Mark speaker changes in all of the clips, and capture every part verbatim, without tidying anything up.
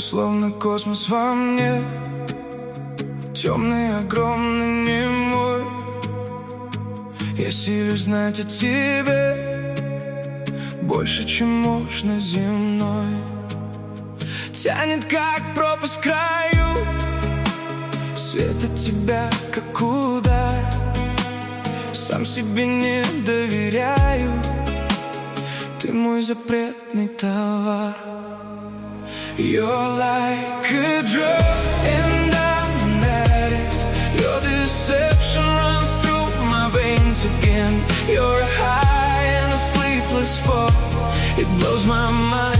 Speaker 1: словно космос во мне, темный, огромный, немой. Я силюсь знать о тебе больше, чем можно земной. Тянет, как пропасть к краю, свет от тебя, как удар. Сам себе не доверяю, ты мой запретный товар. You're like a drug and I'm an addict. Your deception runs through my veins again. You're a high and a sleepless fall. It blows my mind.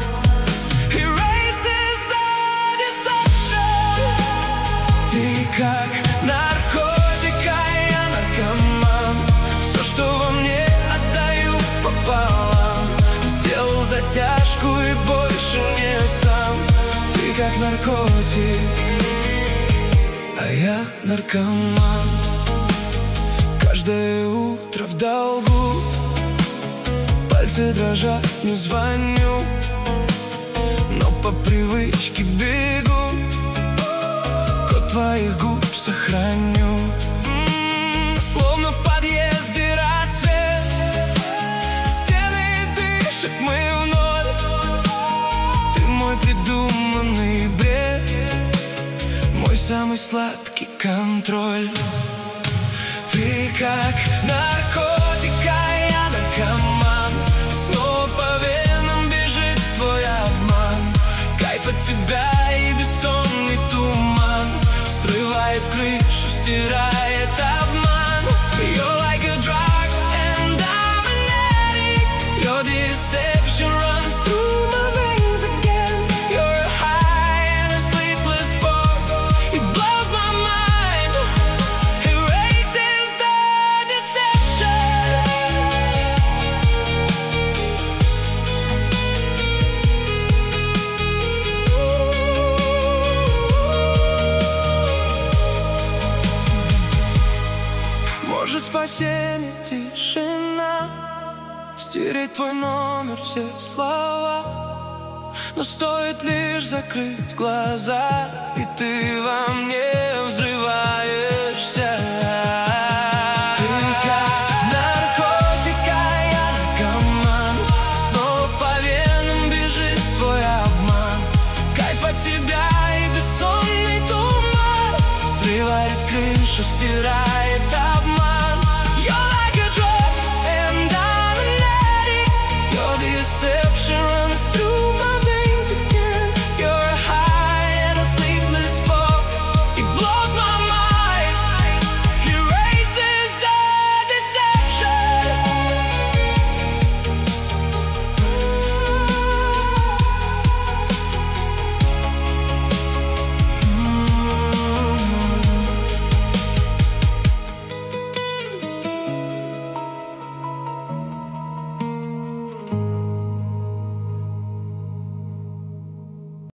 Speaker 1: Erases the deception. Ты как наркотик, а я наркоман. Все, что во мне, отдаю пополам. Сделал затяжку и больше не сам. Ты как наркотик, а я наркоман. Каждое утро в долгу, пальцы дрожат, не звоню, но по привычке бегу. Код твоих губ сохраню. М-м, словно в подъезде рассвет, стены дышат, мы в ноль. Ты мой придуманный бред, мой самый сладкий контроль. Ты как наркотик, а я наркоман. Снова по венам бежит твой обман. Кайф от тебя и бессонный туман срывает крышу, стирает обман. You're like a drug and I'm an addict. Your deception runs through my veins again. You're a high and a sleepless fall. It blows my mind. Erases the deception. Может, спасение тишина, стереть твой номер, все слова. Но стоит лишь закрыть глаза, и ты во мне